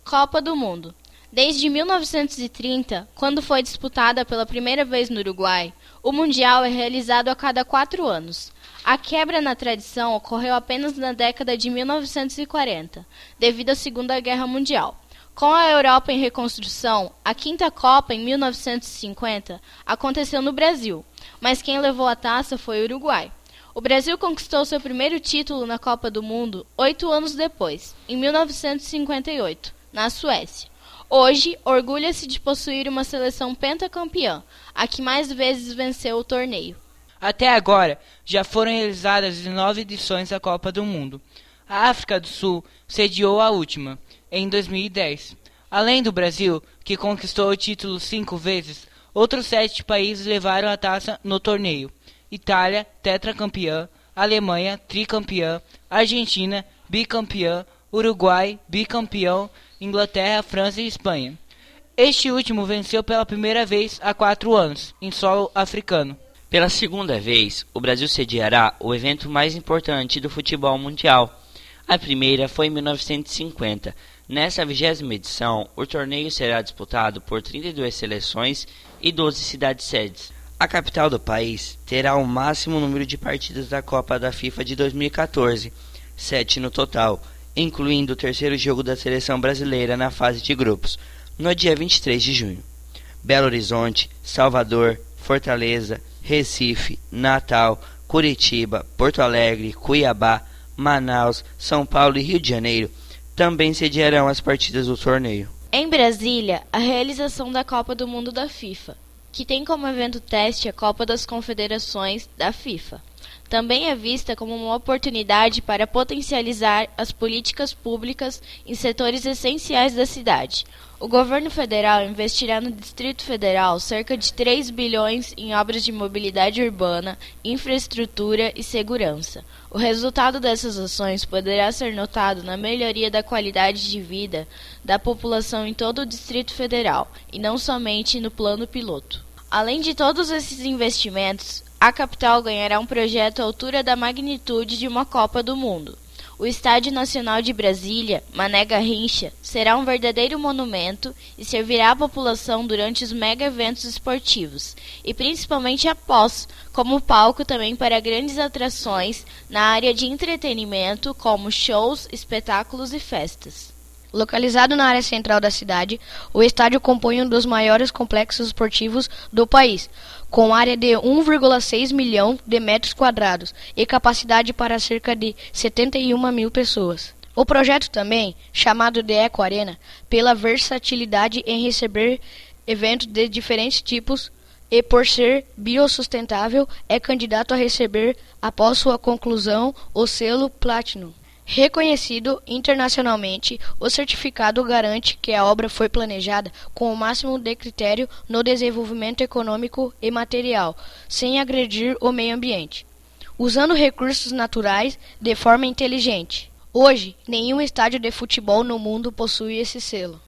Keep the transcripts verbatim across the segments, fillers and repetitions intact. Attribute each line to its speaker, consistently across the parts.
Speaker 1: Copa do Mundo. Desde mil novecentos e trinta, quando foi disputada pela primeira vez no Uruguai, o Mundial é realizado a cada quatro anos. A quebra na tradição ocorreu apenas na década de mil novecentos e quarenta, devido à Segunda Guerra Mundial. Com a Europa em reconstrução, a quinta Copa, em mil novecentos e cinquenta, aconteceu no Brasil, mas quem levou a taça foi o Uruguai. O Brasil conquistou seu primeiro título na Copa do Mundo oito anos depois, em mil novecentos e cinquenta e oito, na Suécia. Hoje, orgulha-se de possuir uma seleção pentacampeã, a que mais vezes venceu o torneio.
Speaker 2: Até agora, já foram realizadas nove edições da Copa do Mundo. A África do Sul sediou a última, em dois mil e dez. Além do Brasil, que conquistou o título cinco vezes, outros sete países levaram a taça no torneio. Itália, tetracampeã, Alemanha, tricampeã, Argentina, bicampeã, Uruguai, bicampeão, Inglaterra, França e Espanha. Este último venceu pela primeira vez há quatro anos, em solo africano.
Speaker 3: Pela segunda vez, o Brasil sediará o evento mais importante do futebol mundial. A primeira foi em mil novecentos e cinquenta. Nessa vigésima edição, o torneio será disputado por trinta e duas seleções e doze cidades-sedes. A capital do país terá o máximo número de partidas da Copa da FIFA de dois mil e quatorze, sete no total, incluindo o terceiro jogo da seleção brasileira na fase de grupos, no dia vinte e três de junho. Belo Horizonte, Salvador, Fortaleza, Recife, Natal, Curitiba, Porto Alegre, Cuiabá, Manaus, São Paulo e Rio de Janeiro também sediarão as partidas do torneio.
Speaker 1: Em Brasília, a realização da Copa do Mundo da FIFA, que tem como evento teste a Copa das Confederações da FIFA. Também é vista como uma oportunidade para potencializar as políticas públicas em setores essenciais da cidade. O governo federal investirá no Distrito Federal cerca de três bilhões em obras de mobilidade urbana, infraestrutura e segurança. O resultado dessas ações poderá ser notado na melhoria da qualidade de vida da população em todo o Distrito Federal, e não somente no plano piloto. Além de todos esses investimentos, a capital ganhará um projeto à altura da magnitude de uma Copa do Mundo. O Estádio Nacional de Brasília, Mané Garrincha, será um verdadeiro monumento e servirá à população durante os mega-eventos esportivos, e principalmente após, como palco também para grandes atrações na área de entretenimento, como shows, espetáculos e festas.
Speaker 4: Localizado na área central da cidade, o estádio compõe um dos maiores complexos esportivos do país, com área de um vírgula seis milhão de metros quadrados e capacidade para cerca de setenta e uma mil pessoas. O projeto também, chamado de Eco Arena, pela versatilidade em receber eventos de diferentes tipos e por ser biossustentável, é candidato a receber, após sua conclusão, o selo Platinum. Reconhecido internacionalmente, o certificado garante que a obra foi planejada com o máximo de critério no desenvolvimento econômico e material, sem agredir o meio ambiente, usando recursos naturais de forma inteligente. Hoje, nenhum estádio de futebol no mundo possui esse selo.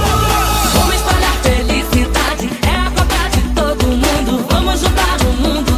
Speaker 5: Vamos ajudar o mundo.